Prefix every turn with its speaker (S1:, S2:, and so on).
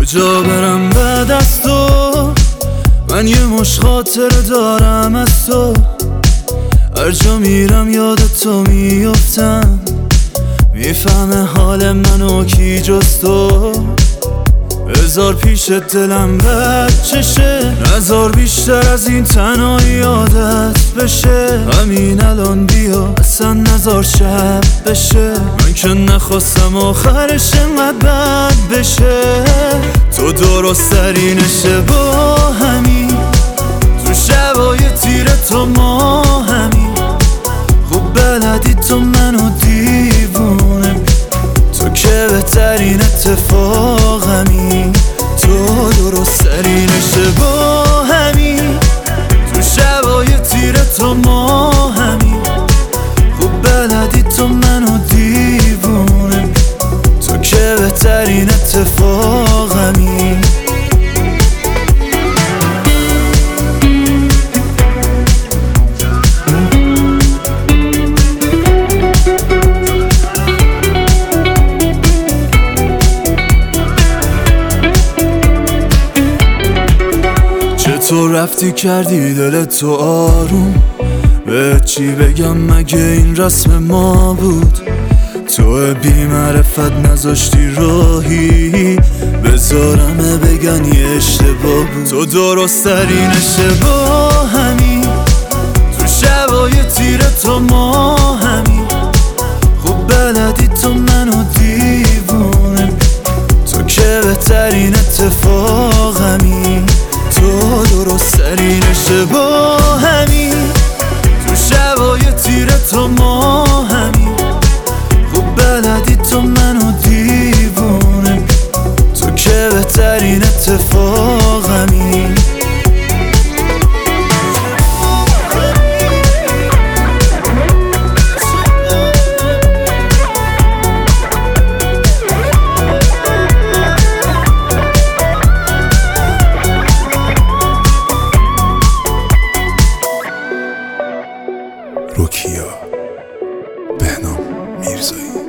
S1: کجا برم بعد از تو؟ من یه مش خاطر دارم از تو، هر جا میرم یاد تو میفتم، میفهمه حال منو کی جز تو. هزار پیش دلم بد چشه، نزار بیشتر از این تنهایی یادت بشه. همین الان بیا اصلا نزار شب بشه، من که نخواستم آخرش انقدر بد بشه. تو درست ترینشه با همین، تو شبای تیره تو ما همین. خوب بلدی تو منو دیوونه، تو که بهترین اتفاقمی. تو درست ترینشه با همین، تو شبای تیره تو ما همین. خوب بلدی تو منو دیوونه، تو که بهترین اتفاقمی. تو رفتی کردی دل تو آروم، به چی بگم مگه این رسم ما بود؟ تو بی معرفت نذاشتی راهی بذارمه بگن یه اشتباه بود. تو درست ترینشه با همین، تو شبای تیره تو ما همین. خوب بلدی تو منو دیوونه، تو که بهترین اتفاقمی. تو درست ترینشه با همین، تو شبای تیره تو ما همین. خوب بلدی تو منو دیوونه، تو که بهترین اتفاقمی.
S2: روکیا بهنام میرزایی.